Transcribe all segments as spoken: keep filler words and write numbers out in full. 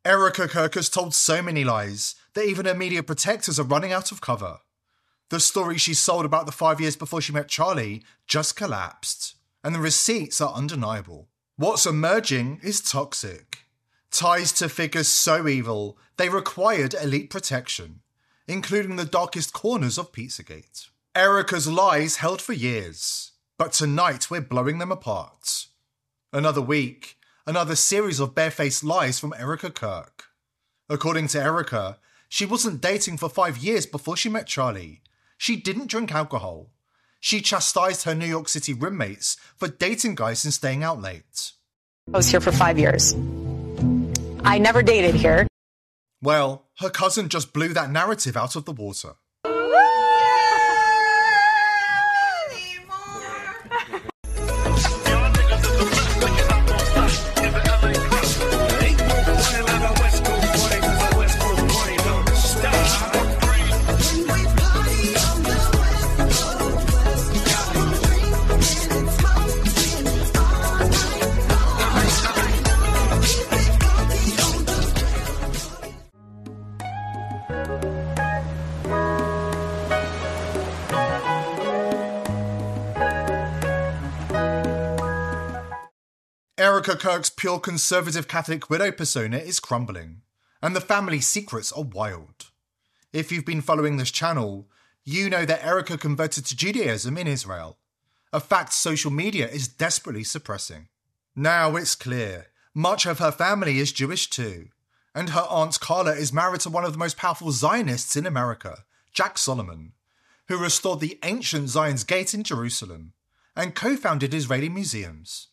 Erica Kirk has told so many lies that even her media protectors are running out of cover. The story she sold about the five years before she met Charlie just collapsed, and the receipts are undeniable. What's emerging is toxic. Ties to figures so evil, they required elite protection, including the darkest corners of Pizzagate. Erica's lies held for years, but tonight we're blowing them apart. Another week, another series of barefaced lies from Erica Kirk. According to Erica, she wasn't dating for five years before she met Charlie. She didn't drink alcohol. She chastised her New York City roommates for dating guys and staying out late. I was here for five years. I never dated here. Well, her cousin just blew that narrative out of the water. Erica Kirk's pure conservative Catholic widow persona is crumbling, and the family secrets are wild. If you've been following this channel, you know that Erica converted to Judaism in Israel, a fact social media is desperately suppressing. Now it's clear, much of her family is Jewish too, and her aunt Carla is married to one of the most powerful Zionists in America, Jack Solomon, who restored the ancient Zion's Gate in Jerusalem, and co-founded Israeli museums.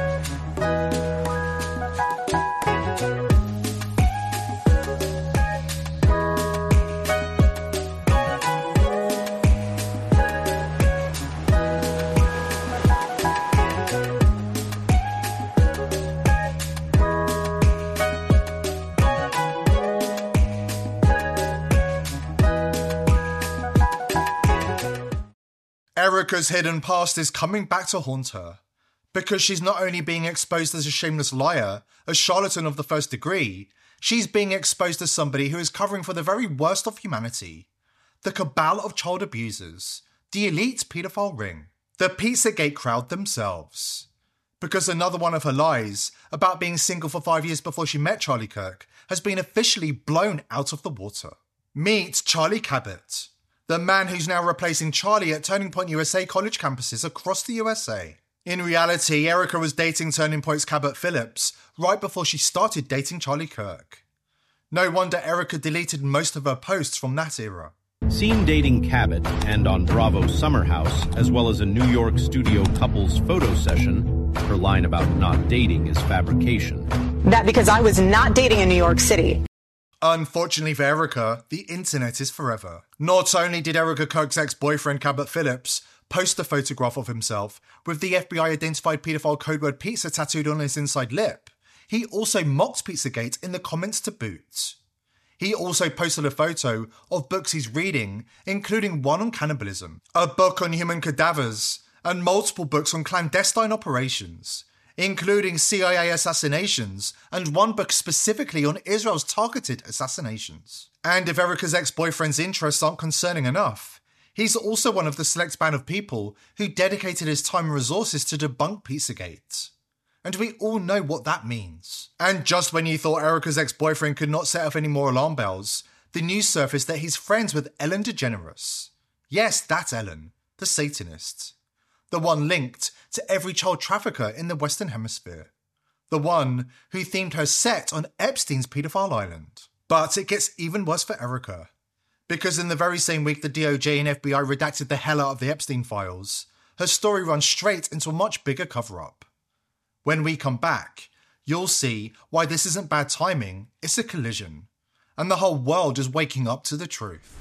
Erica's hidden past is coming back to haunt her, because she's not only being exposed as a shameless liar, a charlatan of the first degree, she's being exposed as somebody who is covering for the very worst of humanity, the cabal of child abusers, the elite paedophile ring, the Pizzagate crowd themselves. Because another one of her lies, about being single for five years before she met Charlie Kirk, has been officially blown out of the water. Meet Charlie Cabot, the man who's now replacing Charlie at Turning Point U S A college campuses across the U S A. In reality, Erica was dating Turning Point's Cabot Phillips right before she started dating Charlie Kirk. No wonder Erica deleted most of her posts from that era. Seen dating Cabot and on Bravo Summer House, as well as a New York studio couples photo session, her line about not dating is fabrication. That because I was not dating in New York City. Unfortunately for Erica, the internet is forever. Not only did Erica Kirk's ex-boyfriend Cabot Phillips post a photograph of himself with the F B I-identified paedophile code word pizza tattooed on his inside lip, he also mocked Pizzagate in the comments to boot. He also posted a photo of books he's reading, including one on cannibalism, a book on human cadavers, and multiple books on clandestine operations, including C I A assassinations, and one book specifically on Israel's targeted assassinations. And if Erica's ex-boyfriend's interests aren't concerning enough, he's also one of the select band of people who dedicated his time and resources to debunk Pizzagate. And we all know what that means. And just when you thought Erica's ex-boyfriend could not set off any more alarm bells, the news surfaced that he's friends with Ellen DeGeneres. Yes, that's Ellen, the Satanist. The one linked to every child trafficker in the Western Hemisphere. The one who themed her set on Epstein's paedophile island. But it gets even worse for Erica. Because in the very same week the D O J and F B I redacted the hell out of the Epstein files, her story runs straight into a much bigger cover-up. When we come back, you'll see why this isn't bad timing, it's a collision. And the whole world is waking up to the truth.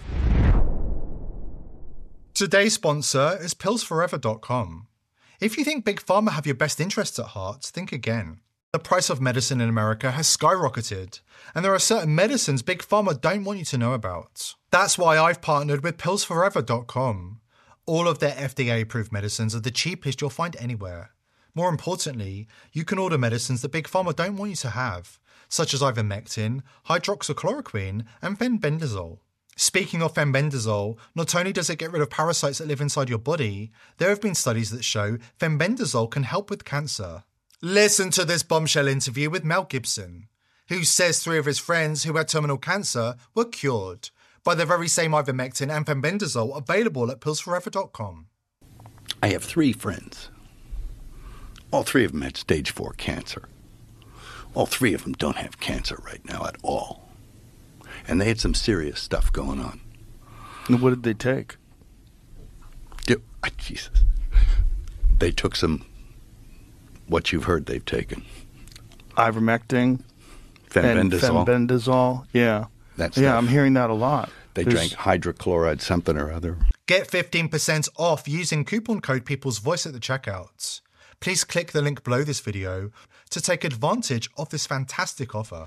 Today's sponsor is pills forever dot com. If you think Big Pharma have your best interests at heart, think again. The price of medicine in America has skyrocketed, and there are certain medicines Big Pharma don't want you to know about. That's why I've partnered with pills forever dot com. All of their F D A-approved medicines are the cheapest you'll find anywhere. More importantly, you can order medicines that Big Pharma don't want you to have, such as ivermectin, hydroxychloroquine, and fenbendazole. Speaking of fenbendazole, not only does it get rid of parasites that live inside your body, there have been studies that show fenbendazole can help with cancer. Listen to this bombshell interview with Mel Gibson, who says three of his friends who had terminal cancer were cured by the very same ivermectin and fenbendazole available at pills forever dot com. I have three friends. All three of them had stage four cancer. All three of them don't have cancer right now at all. And they had some serious stuff going on. And what did they take? Yeah, Jesus. They took some, what you've heard they've taken. Ivermectin. Fenbendazole. And fenbendazole, yeah. That's yeah, I'm hearing that a lot. They There's... drank hydrochloride something or other. Get fifteen percent off using coupon code People's Voice at the checkout. Please click the link below this video to take advantage of this fantastic offer.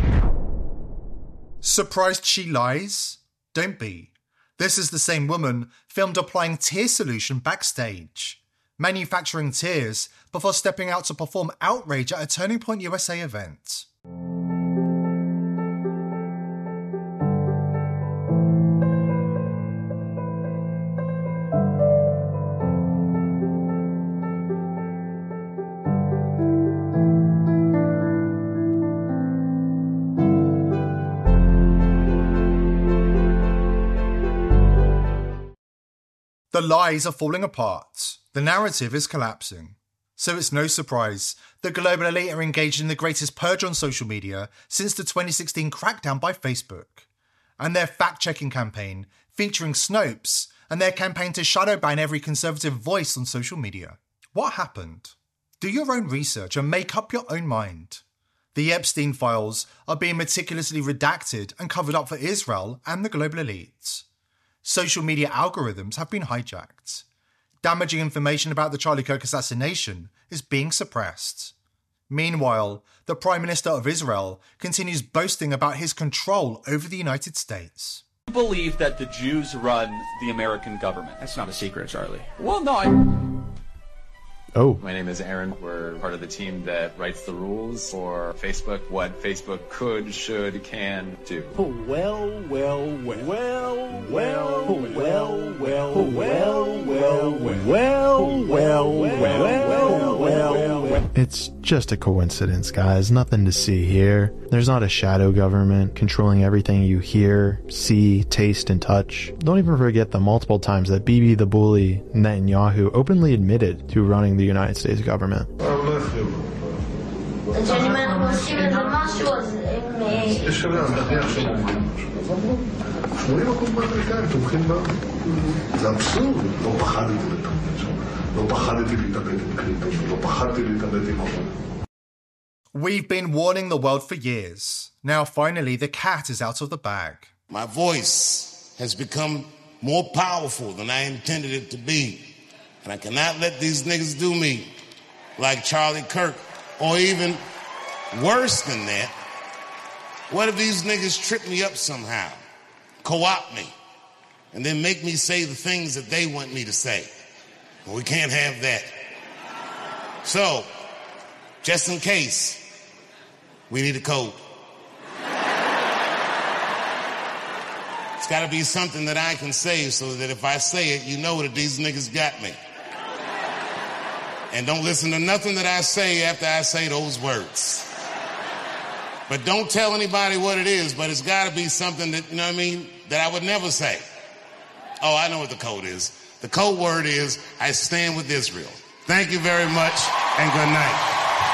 Surprised she lies? Don't be. This is the same woman filmed applying tear solution backstage, manufacturing tears before stepping out to perform outrage at a Turning Point U S A event. The lies are falling apart. The narrative is collapsing. So it's no surprise that global elite are engaged in the greatest purge on social media since the twenty sixteen crackdown by Facebook, and their fact-checking campaign featuring Snopes and their campaign to shadow ban every conservative voice on social media. What happened? Do your own research and make up your own mind. The Epstein files are being meticulously redacted and covered up for Israel and the global elite. Social media algorithms have been hijacked. Damaging information about the Charlie Kirk assassination is being suppressed. Meanwhile, the Prime Minister of Israel continues boasting about his control over the United States. I believe that the Jews run the American government. That's not a secret, Charlie. Well, no, I... Oh. My name is Aaron. We're part of the team that writes the rules for Facebook, what Facebook could, should, can do. Oh, well, well, well, well, well, well, well, well, well, well, well, well, well, well. It's just a coincidence, guys. Nothing to see here. There's not a shadow government controlling everything you hear, see, taste, and touch. Don't even forget the multiple times that Bibi the bully Netanyahu openly admitted to running the United States government. We've been warning the world for years. Now finally the cat is out of the bag. My voice has become more powerful than I intended it to be. And I cannot let these niggas do me like Charlie Kirk, or even worse than that. What if these niggas trip me up somehow, co-opt me, and then make me say the things that they want me to say? Well, we can't have that. So, just in case, we need a code. It's got to be something that I can say so that if I say it, you know that these niggas got me. And don't listen to nothing that I say after I say those words. But don't tell anybody what it is, but it's got to be something that, you know what I mean, that I would never say. Oh, I know what the code is. The code word is, I stand with Israel. Thank you very much, and good night.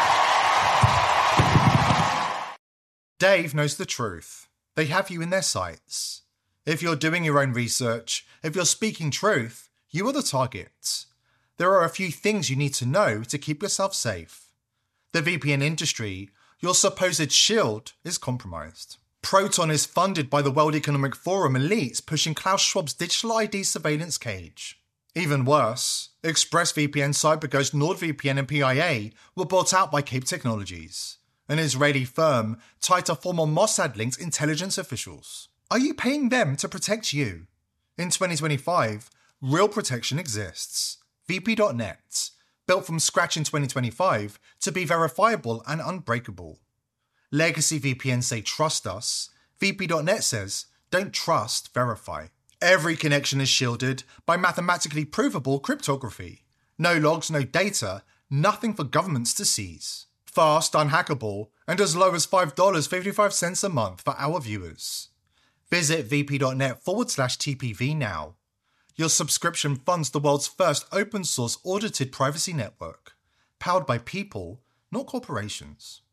Dave knows the truth. They have you in their sights. If you're doing your own research, if you're speaking truth, you are the target. There are a few things you need to know to keep yourself safe. The V P N industry, your supposed shield, is compromised. Proton is funded by the World Economic Forum elites pushing Klaus Schwab's digital I D surveillance cage. Even worse, ExpressVPN, CyberGhost, NordVPN and P I A were bought out by Cape Technologies, an Israeli firm tied to former Mossad-linked intelligence officials. Are you paying them to protect you? In twenty twenty-five, real protection exists. V P dot net, built from scratch in twenty twenty-five to be verifiable and unbreakable. Legacy V P Ns say trust us. V P dot net says don't trust, verify. Every connection is shielded by mathematically provable cryptography. No logs, no data, nothing for governments to seize. Fast, unhackable, and as low as five dollars and fifty-five cents a month for our viewers. Visit vp.net forward slash TPV now. Your subscription funds the world's first open source audited privacy network. Powered by people, not corporations.